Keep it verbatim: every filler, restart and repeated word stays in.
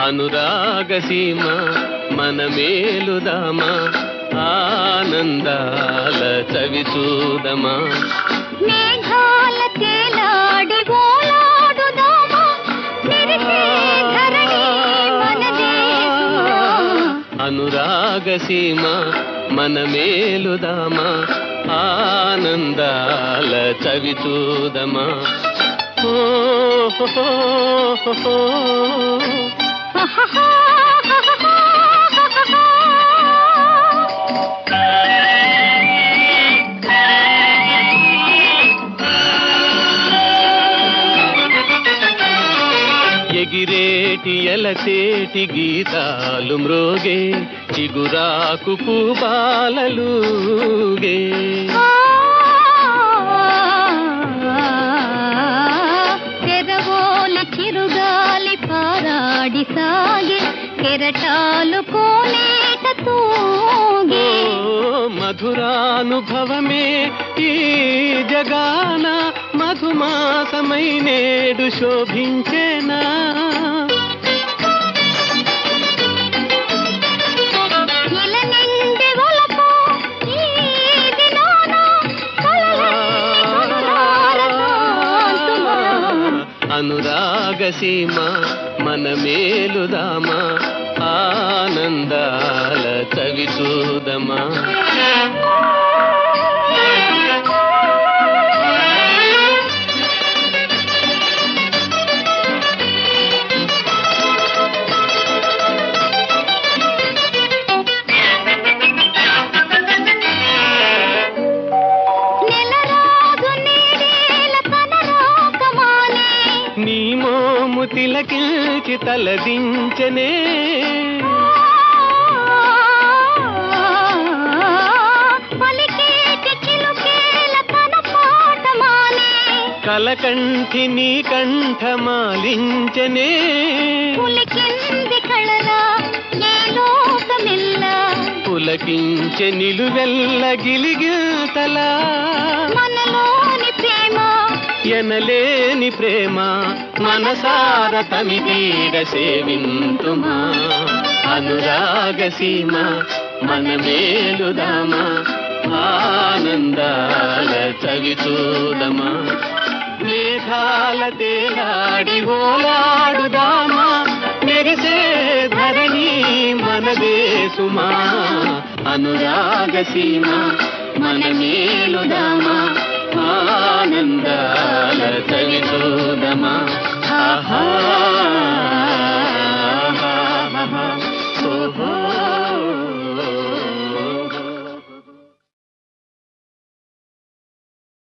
అనురాగ సీమ మన మేలుదామా ఆనందాల చవి చూదమా మేఘాల తేలాడి ఓలాడుదామా మెరిసే ధరణి మనదే అనురాగ సీమ మన మేలుదామా ఆనందాల చవి చూదమా ఓ హో హో హో ఎగిరేటి ఎలసేటి గీతాలు మ్రోగే చిగురాకు పూబాలలుగే తెరవోలు చిరుగాలి పారాడి సాగే కెరటాలు కోనేట తూగే మధురానుభవమే ఈ జగాన మధుమాసమై నేడు శోభించేనా అనురాగ సీమ మన మేలుదామా ఆనందాల చవి చూదమా నీ మోము తిలకించి తలదించనే కలకంఠి నీ కంఠమాలించనే పులకించె నిలువెల్ల గిలిగితలా మనలోని ప్రేమ ఎనలేని ప్రేమ మనసార తమిదీర సేవింతుమా అనురాగ సీమ మన మేలుదామా ఆనందాల చవి చూదమా మేఘాల తేలాడి ఓలాడుదామా మెరిసే ధరణి మనదే సుమా అనురాగ సీమ మన మేలుదామా ఆనందాల చవి చూదమా ఆహా ఓహో